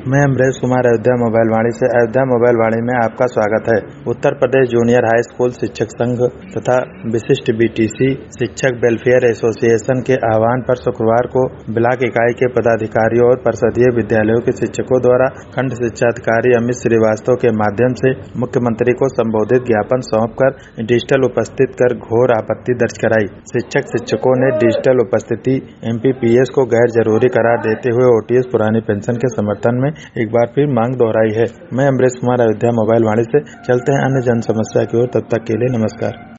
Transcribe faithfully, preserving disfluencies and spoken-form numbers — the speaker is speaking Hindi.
मैं अमरेश कुमार अयोध्या मोबाइल वाणी से अयोध्या मोबाइल वाणी में आपका स्वागत है। Uttar Pradesh junior high school शिक्षक संघ तथा विशिष्ट बीटीसी शिक्षक वेलफेयर एसोसिएशन के आह्वान पर शुक्रवार को ब्लॉक इकाई के पदाधिकारियों और परिषदीय विद्यालयों के शिक्षकों द्वारा खंड शिक्षा अधिकारी अमित श्रीवास्तव के माध्यम से मुख्यमंत्री को संबोधित ज्ञापन सौंपकर डिजिटल उपस्थित कर घोर आपत्ति दर्ज कराई। शिक्षक शिक्षकों ने डिजिटल उपस्थिति एमपीपीएस को गैर जरूरी करार देते हुए ओटीएस पुरानी पेंशन के समर्थन में एक बार फिर मांग दोहराई है। मैं अमरेश कुमार अयोध्या मोबाइल वाणी से। चलते हैं अन्य जन समस्या की ओर, तब तक के लिए नमस्कार।